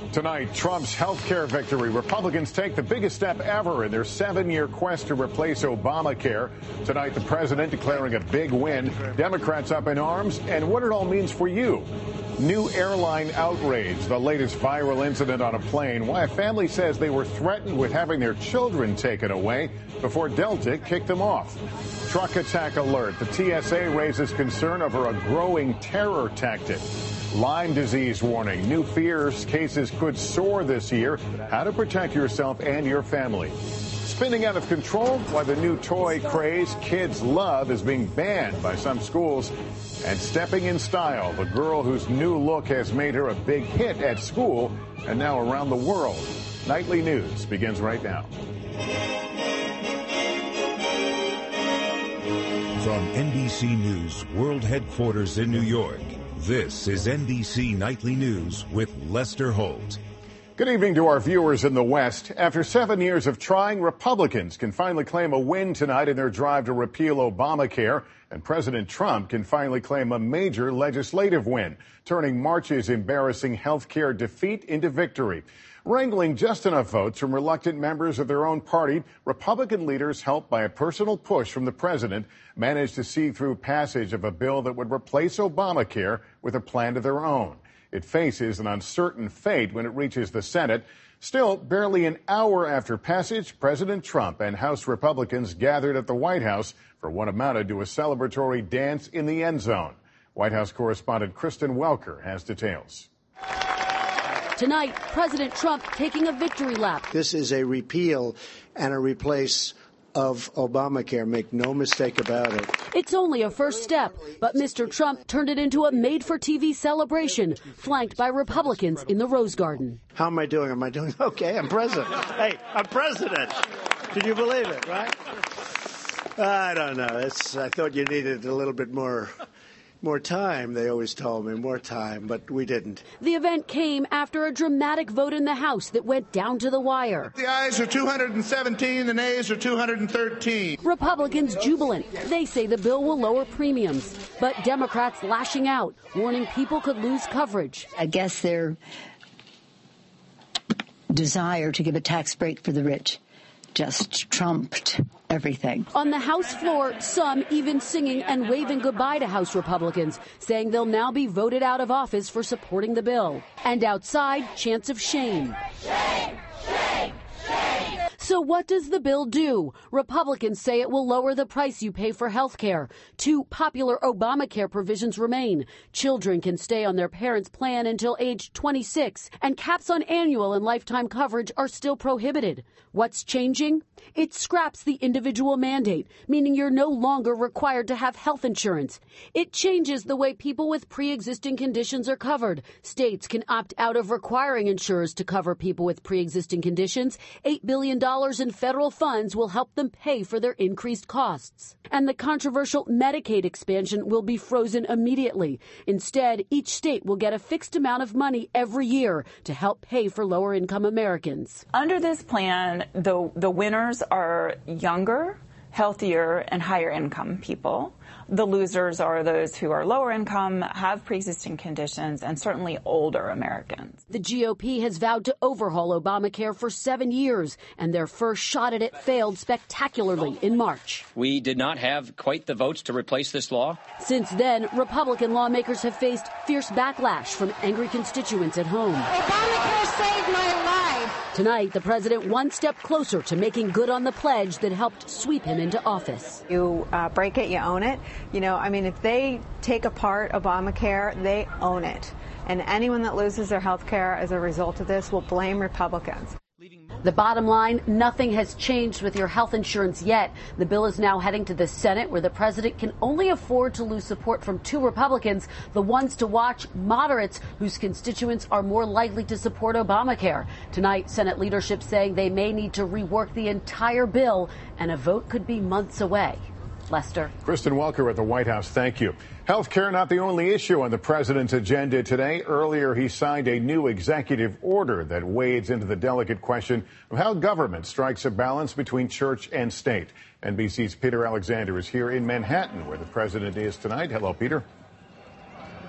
Tonight, Trump's health care victory. Republicans take the biggest step ever in their 7-year quest to replace Obamacare. Tonight, the president declaring a big win. Democrats up in arms, and what it all means for you. New airline outrage, the latest viral incident on a plane. Why a family says they were threatened with having their children taken away before Delta kicked them off. Truck attack alert. The TSA raises concern over a growing terror tactic. Lyme disease warning. New fears cases could soar this year. How to protect yourself and your family. Spinning out of control, why the new toy craze kids love is being banned by some schools. And stepping in style, the girl whose new look has made her a big hit at school and now around the world. Nightly News begins right now. From NBC News World Headquarters in New York, this is NBC Nightly News with Lester Holt. Good evening to our viewers in the West. After 7 years of trying, Republicans can finally claim a win tonight in their drive to repeal Obamacare. And President Trump can finally claim a major legislative win, turning March's embarrassing health care defeat into victory. Wrangling just enough votes from reluctant members of their own party, Republican leaders, helped by a personal push from the president, managed to see through passage of a bill that would replace Obamacare with a plan of their own. It faces an uncertain fate when it reaches the Senate. Still, barely an hour after passage, President Trump and House Republicans gathered at the White House for what amounted to a celebratory dance in the end zone. White House correspondent Kristen Welker has details. Tonight, President Trump taking a victory lap. This is a repeal and a replace of Obamacare. Make no mistake about it. It's only a first step, but Mr. Trump turned it into a made-for-TV celebration, flanked by Republicans in the Rose Garden. How am I doing? Am I doing okay? I'm president. Hey, I'm president. Can you believe it, right? I don't know. I thought you needed a little bit more time, they always told me, more time, but we didn't. The event came after a dramatic vote in the House that went down to the wire. The ayes are 217, the nays are 213. Republicans jubilant. They say the bill will lower premiums, but Democrats lashing out, warning people could lose coverage. I guess their desire to give a tax break for the rich just trumped everything. On the House floor, some even singing and waving goodbye to House Republicans, saying they'll now be voted out of office for supporting the bill. And outside, chants of shame. Shame! Shame! Shame! So what does the bill do? Republicans say it will lower the price you pay for health care. 2 popular Obamacare provisions remain. Children can stay on their parents' plan until age 26, and caps on annual and lifetime coverage are still prohibited. What's changing? It scraps the individual mandate, meaning you're no longer required to have health insurance. It changes the way people with pre-existing conditions are covered. States can opt out of requiring insurers to cover people with pre-existing conditions. $8 billion in federal funds will help them pay for their increased costs. And the controversial Medicaid expansion will be frozen immediately. Instead, each state will get a fixed amount of money every year to help pay for lower-income Americans. Under this plan, the winners are younger, healthier, and higher income people. The losers are those who are lower income, have pre-existing conditions, and certainly older Americans. The GOP has vowed to overhaul Obamacare for 7 years, and their first shot at it failed spectacularly in March. We did not have quite the votes to replace this law. Since then, Republican lawmakers have faced fierce backlash from angry constituents at home. Obamacare saved my life. Tonight, the president one step closer to making good on the pledge that helped sweep him into office. You break it, you own it. You know, I mean, if they take apart Obamacare, they own it. And anyone that loses their health care as a result of this will blame Republicans. The bottom line, nothing has changed with your health insurance yet. The bill is now heading to the Senate, where the president can only afford to lose support from 2 Republicans, the ones to watch, moderates, whose constituents are more likely to support Obamacare. Tonight, Senate leadership saying they may need to rework the entire bill, and a vote could be months away. Lester. Kristen Welker at the White House, thank you. Health care not the only issue on the president's agenda today. Earlier, he signed a new executive order that wades into the delicate question of how government strikes a balance between church and state. NBC's Peter Alexander is here in Manhattan, where the president is tonight. Hello, Peter.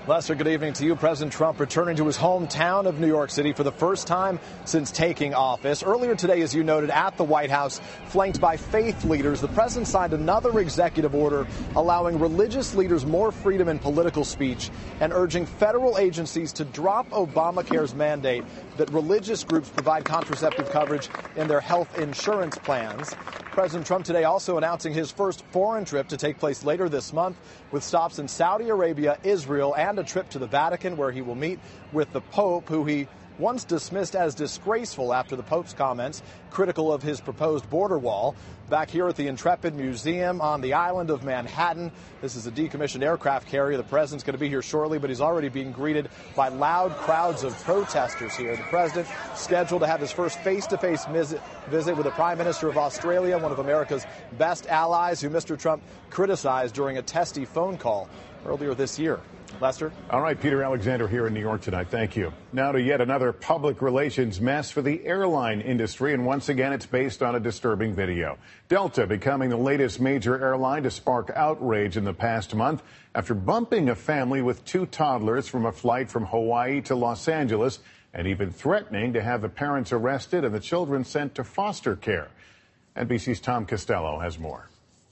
Lester, good evening to you. President Trump returning to his hometown of New York City for the first time since taking office. Earlier today, as you noted, at the White House, flanked by faith leaders, the president signed another executive order allowing religious leaders more freedom in political speech and urging federal agencies to drop Obamacare's mandate that religious groups provide contraceptive coverage in their health insurance plans. President Trump today also announcing his first foreign trip to take place later this month, with stops in Saudi Arabia, Israel, and a trip to the Vatican, where he will meet with the Pope, who he once dismissed as disgraceful after the Pope's comments critical of his proposed border wall. Back here at the Intrepid Museum on the island of Manhattan, this is a decommissioned aircraft carrier. The president's going to be here shortly, but he's already being greeted by loud crowds of protesters here. The president scheduled to have his first face-to-face visit with the Prime Minister of Australia, one of America's best allies, who Mr. Trump criticized during a testy phone call earlier this year. Lester? All right, Peter Alexander here in New York tonight. Thank you. Now to yet another public relations mess for the airline industry, and once again it's based on a disturbing video. Delta becoming the latest major airline to spark outrage in the past month after bumping a family with 2 toddlers from a flight from Hawaii to Los Angeles and even threatening to have the parents arrested and the children sent to foster care. NBC's Tom Costello has more.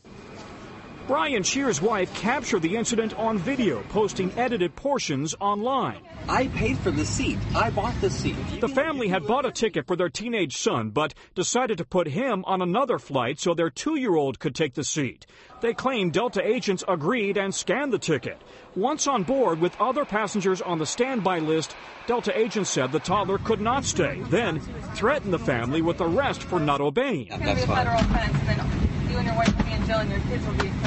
Brian Shear's wife captured the incident on video, posting edited portions online. I paid for the seat. I bought the seat. The family had bought a ticket for their teenage son, but decided to put him on another flight so their 2-year-old could take the seat. They claim Delta agents agreed and scanned the ticket. Once on board with other passengers on the standby list, Delta agents said the toddler could not stay, then threatened the family with arrest for not obeying. It's going to be a federal offense, and then you and your wife will be in jail and your kids will be...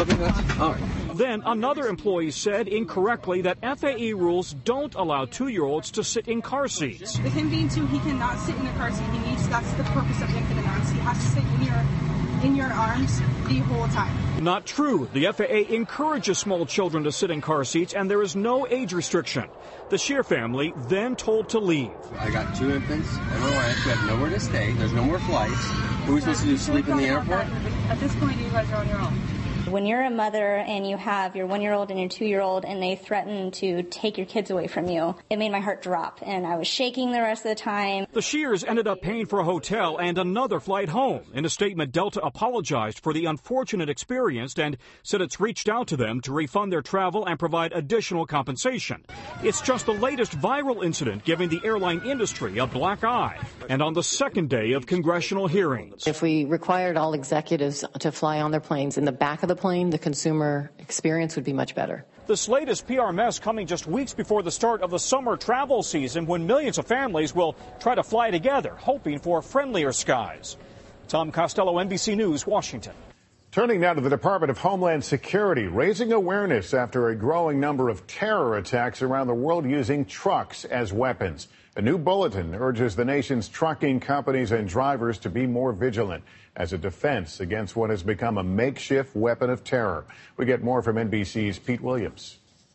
Then another employee said incorrectly that FAA rules don't allow 2-year-olds to sit in car seats. With him being 2, he cannot sit in a car seat. That's the purpose of infant arms. He has to sit in your arms the whole time. Not true. The FAA encourages small children to sit in car seats, and there is no age restriction. The Shear family then told to leave. I got 2 infants and my wife who have nowhere to stay. There's no more flights. What are we supposed to do, sleep in the airport? At this point, you guys are on your own. When you're a mother and you have your 1-year-old and your 2-year-old and they threaten to take your kids away from you, it made my heart drop, and I was shaking the rest of the time. The Shears ended up paying for a hotel and another flight home. In a statement, Delta apologized for the unfortunate experience and said it's reached out to them to refund their travel and provide additional compensation. It's just the latest viral incident giving the airline industry a black eye, and on the second day of congressional hearings. If we required all executives to fly on their planes in the back of the plane, the consumer experience would be much better. This latest PR mess coming just weeks before the start of the summer travel season, when millions of families will try to fly together, hoping for friendlier skies. Tom Costello, NBC News, Washington. Turning now to the Department of Homeland Security, raising awareness after a growing number of terror attacks around the world using trucks as weapons. A new bulletin urges the nation's trucking companies and drivers to be more vigilant as a defense against what has become a makeshift weapon of terror. We get more from NBC's Pete Williams.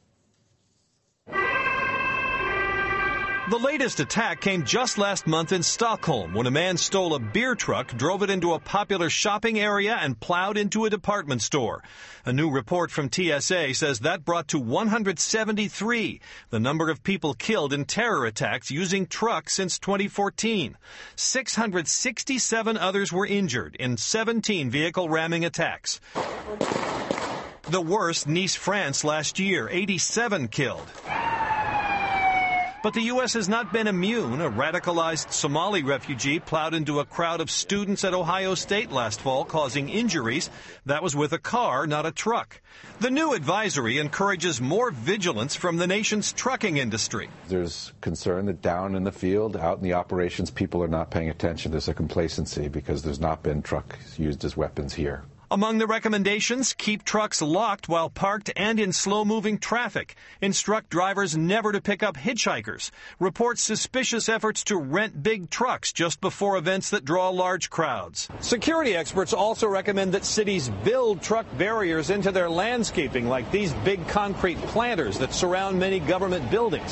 The latest attack came just last month in Stockholm when a man stole a beer truck, drove it into a popular shopping area, and plowed into a department store. A new report from TSA says that brought to 173 the number of people killed in terror attacks using trucks since 2014. 667 others were injured in 17 vehicle ramming attacks. The worst, Nice, France last year, 87 killed. But the U.S. has not been immune. A radicalized Somali refugee plowed into a crowd of students at Ohio State last fall, causing injuries. That was with a car, not a truck. The new advisory encourages more vigilance from the nation's trucking industry. There's concern that down in the field, out in the operations, people are not paying attention. There's a complacency because there's not been trucks used as weapons here. Among the recommendations, keep trucks locked while parked and in slow-moving traffic. Instruct drivers never to pick up hitchhikers. Report suspicious efforts to rent big trucks just before events that draw large crowds. Security experts also recommend that cities build truck barriers into their landscaping, like these big concrete planters that surround many government buildings.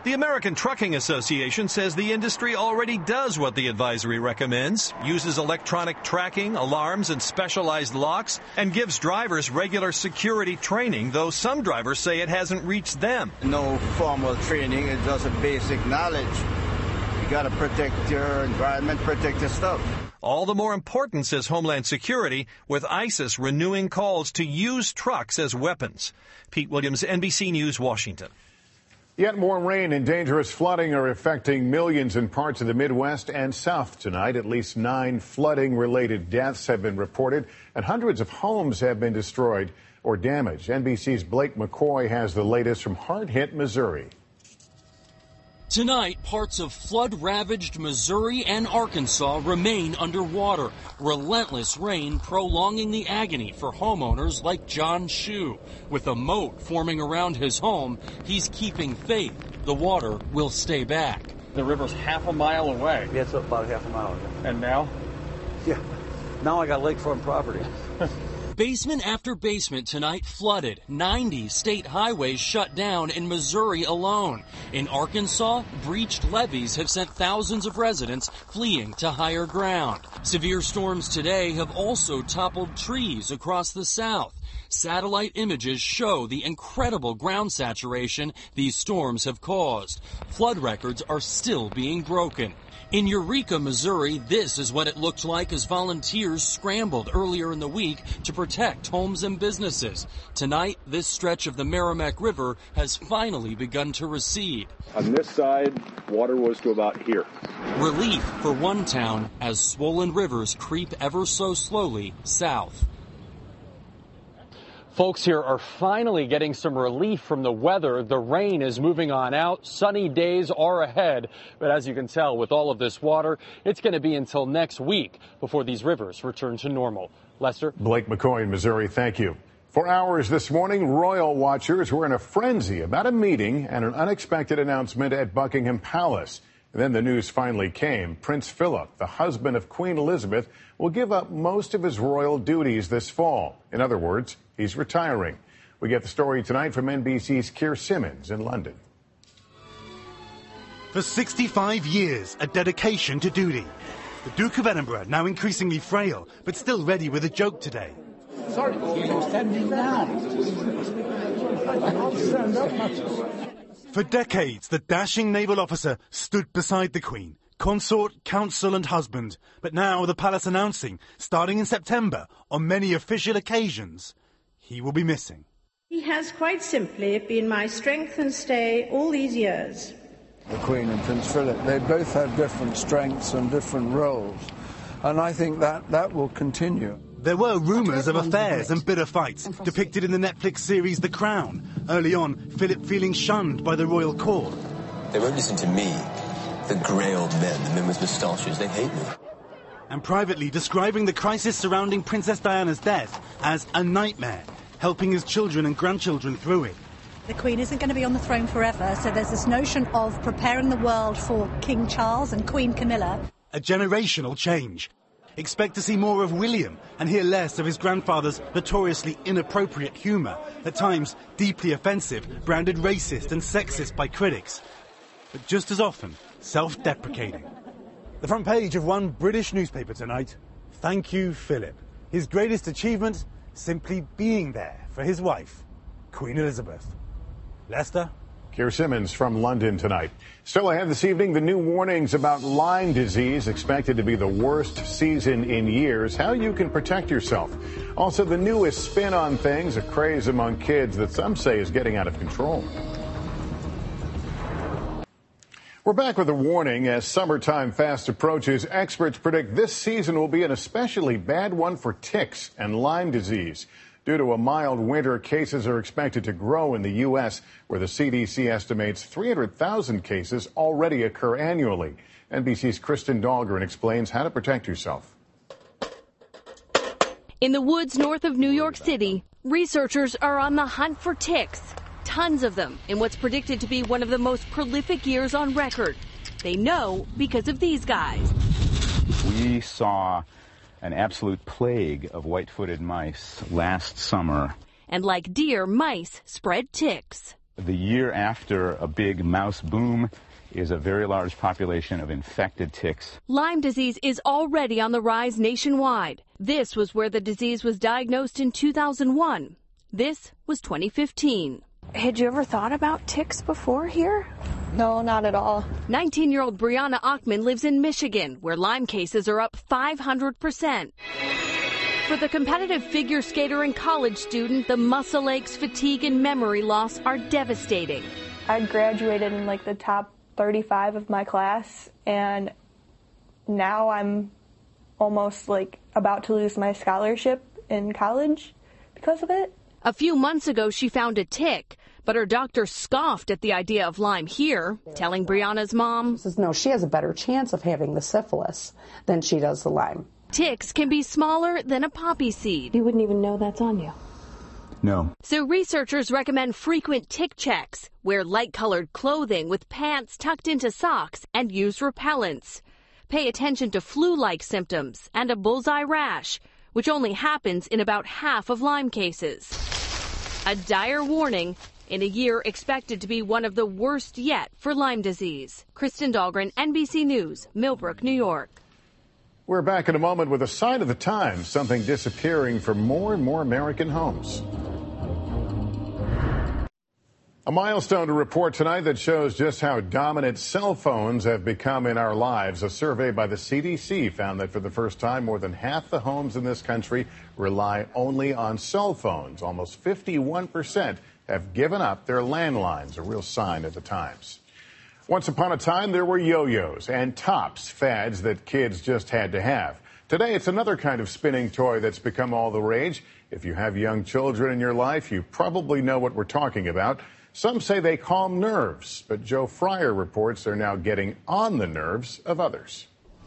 The American Trucking Association says the industry already does what the advisory recommends, uses electronic tracking, alarms, and specialized locks, and gives drivers regular security training, though some drivers say it hasn't reached them. No formal training, it's just a basic knowledge. You got to protect your environment, protect your stuff. All the more important, says Homeland Security, with ISIS renewing calls to use trucks as weapons. Pete Williams, NBC News, Washington. Yet more rain and dangerous flooding are affecting millions in parts of the Midwest and South tonight. At least 9 flooding-related deaths have been reported, and hundreds of homes have been destroyed or damaged. NBC's Blake McCoy has the latest from hard-hit Missouri. Tonight, parts of flood-ravaged Missouri and Arkansas remain underwater. Relentless rain prolonging the agony for homeowners like John Shue. With a moat forming around his home, he's keeping faith the water will stay back. The river's half a mile away. Yeah, it's about half a mile. Yeah. And now? Yeah, now I got lakefront property. Basement after basement tonight flooded. 90 state highways shut down in Missouri alone. In Arkansas, breached levees have sent thousands of residents fleeing to higher ground. Severe storms today have also toppled trees across the South. Satellite images show the incredible ground saturation these storms have caused. Flood records are still being broken. In Eureka, Missouri, this is what it looked like as volunteers scrambled earlier in the week to protect homes and businesses. Tonight, this stretch of the Merrimack River has finally begun to recede. On this side, water was to about here. Relief for one town as swollen rivers creep ever so slowly south. Folks here are finally getting some relief from the weather. The rain is moving on out. Sunny days are ahead. But as you can tell, with all of this water, it's going to be until next week before these rivers return to normal. Lester? Blake McCoy in Missouri, thank you. For hours this morning, royal watchers were in a frenzy about a meeting and an unexpected announcement at Buckingham Palace. And then the news finally came. Prince Philip, the husband of Queen Elizabeth, will give up most of his royal duties this fall. In other words, he's retiring. We get the story tonight from NBC's Keir Simmons in London. For 65 years, a dedication to duty. The Duke of Edinburgh, now increasingly frail, but still ready with a joke today. Sorry, you're standing down. I can't stand up much. For decades, the dashing naval officer stood beside the Queen, consort, counsel and husband. But now the palace announcing, starting in September, on many official occasions, he will be missing. He has quite simply been my strength and stay all these years. The Queen and Prince Philip, they both have different strengths and different roles. And I think that will continue. There were rumours of affairs and bitter fights depicted in the Netflix series The Crown. Early on, Philip feeling shunned by the royal court. They won't listen to me, the grey old men, the men with moustaches. They hate me. And privately describing the crisis surrounding Princess Diana's death as a nightmare, helping his children and grandchildren through it. The Queen isn't going to be on the throne forever, so there's this notion of preparing the world for King Charles and Queen Camilla. A generational change. Expect to see more of William and hear less of his grandfather's notoriously inappropriate humour, at times deeply offensive, branded racist and sexist by critics, but just as often self-deprecating. The front page of one British newspaper tonight, thank you, Philip. His greatest achievement, simply being there for his wife, Queen Elizabeth. Lester? Keir Simmons from London tonight. Still ahead this evening, the new warnings about Lyme disease expected to be the worst season in years. How you can protect yourself. Also, the newest spin on things, a craze among kids that some say is getting out of control. We're back with a warning as summertime fast approaches. Experts predict this season will be an especially bad one for ticks and Lyme disease. Due to a mild winter, cases are expected to grow in the U.S., where the CDC estimates 300,000 cases already occur annually. NBC's Kristen Dahlgren explains how to protect yourself. In the woods north of New York City, researchers are on the hunt for ticks. Tons of them in what's predicted to be one of the most prolific years on record. They know because of these guys. We saw an absolute plague of white-footed mice last summer. And like deer, mice spread ticks. The year after a big mouse boom is a very large population of infected ticks. Lyme disease is already on the rise nationwide. This was where the disease was diagnosed in 2001. This was 2015. Had you ever thought about ticks before here? No, not at all. 19-year-old Brianna Achman lives in Michigan, where Lyme cases are up 500%. For the competitive figure skater and college student, the muscle aches, fatigue, and memory loss are devastating. I graduated in the top 35 of my class, and now I'm almost about to lose my scholarship in college because of it. A few months ago, she found a tick, but her doctor scoffed at the idea of Lyme here, telling Brianna's mom, says, no, she has a better chance of having the syphilis than she does the Lyme. Ticks can be smaller than a poppy seed. You wouldn't even know that's on you. No. So researchers recommend frequent tick checks, wear light-colored clothing with pants tucked into socks, and use repellents. Pay attention to flu-like symptoms and a bullseye rash, which only happens in about half of Lyme cases. A dire warning in a year expected to be one of the worst yet for Lyme disease. Kristen Dahlgren, NBC News, Millbrook, New York. We're back in a moment with a sign of the times, something disappearing from more and more American homes. A milestone to report tonight that shows just how dominant cell phones have become in our lives. A survey by the CDC found that for the first time, more than half the homes in this country rely only on cell phones. Almost 51% have given up their landlines, a real sign of the times. Once upon a time, there were yo-yos and tops, fads that kids just had to have. Today, it's another kind of spinning toy that's become all the rage. If you have young children in your life, you probably know what we're talking about. Some say they calm nerves, but Joe Fryer reports they're now getting on the nerves of others.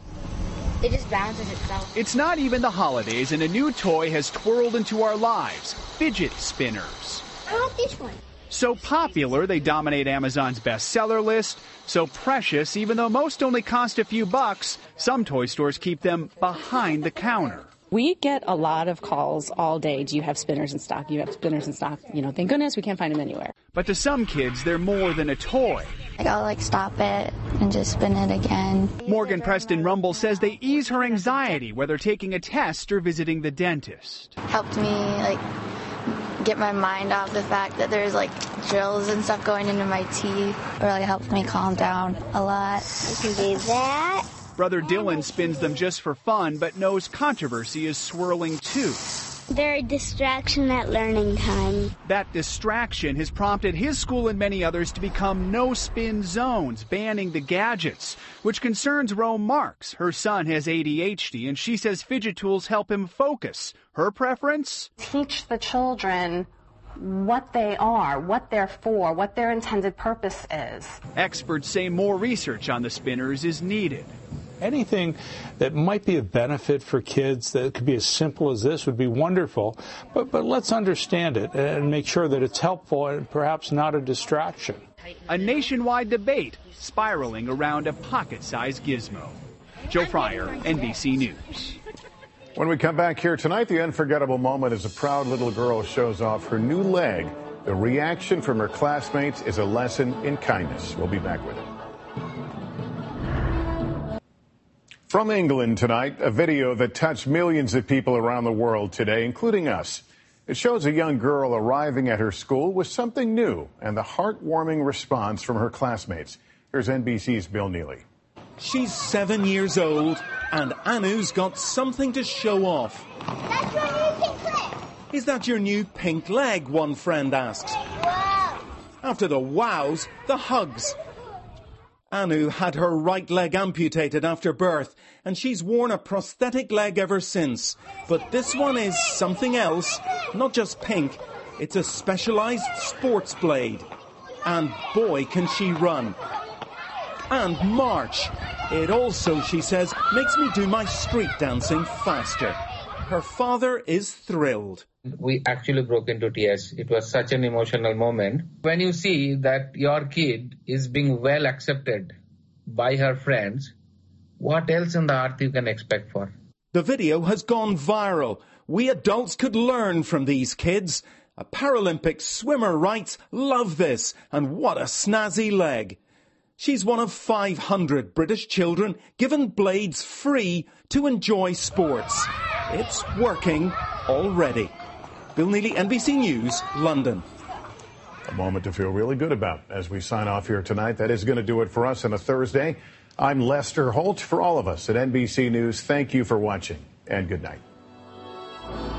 It just balances itself. It's not even the holidays, and a new toy has twirled into our lives, fidget spinners. I want this one. So popular, they dominate Amazon's bestseller list. So precious, even though most only cost a few bucks, some toy stores keep them behind the counter. We get a lot of calls all day. Do you have spinners in stock? You have spinners in stock. Thank goodness we can't find them anywhere. But to some kids, they're more than a toy. I'll stop it and just spin it again. Morgan Preston Rumble says they ease her anxiety, whether taking a test or visiting the dentist. Helped me get my mind off the fact that there's drills and stuff going into my teeth. It really helped me calm down a lot. You can do that. Brother Dylan spins them just for fun, but knows controversy is swirling too. They're a distraction at learning time. That distraction has prompted his school and many others to become no-spin zones, banning the gadgets, which concerns Rome Marks. Her son has ADHD, and she says fidget tools help him focus. Her preference? Teach the children what they are, what they're for, what their intended purpose is. Experts say more research on the spinners is needed. Anything that might be of benefit for kids that could be as simple as this would be wonderful, but let's understand it and make sure that it's helpful and perhaps not a distraction. A nationwide debate spiraling around a pocket-sized gizmo. Joe Fryer, NBC News. When we come back here tonight, the unforgettable moment as a proud little girl shows off her new leg. The reaction from her classmates is a lesson in kindness. We'll be back with it. From England tonight, a video that touched millions of people around the world today, including us. It shows a young girl arriving at her school with something new and the heartwarming response from her classmates. Here's NBC's Bill Neely. She's 7 years old, and Anu's got something to show off. That's your new pink leg. Is that your new pink leg? One friend asks. Wow. After the wows, the hugs. Anu had her right leg amputated after birth, and she's worn a prosthetic leg ever since. But this one is something else, not just pink. It's a specialized sports blade. And boy, can she run. And march. It also, she says, makes me do my street dancing faster. Her father is thrilled. We actually broke into tears. It was such an emotional moment. When you see that your kid is being well accepted by her friends, what else on the earth you can expect for? The video has gone viral. We adults could learn from these kids. A Paralympic swimmer writes, "Love this, and what a snazzy leg." She's one of 500 British children given blades free to enjoy sports. It's working already. Bill Neely, NBC News, London. A moment to feel really good about as we sign off here tonight. That is going to do it for us on a Thursday. I'm Lester Holt. For all of us at NBC News, thank you for watching and good night.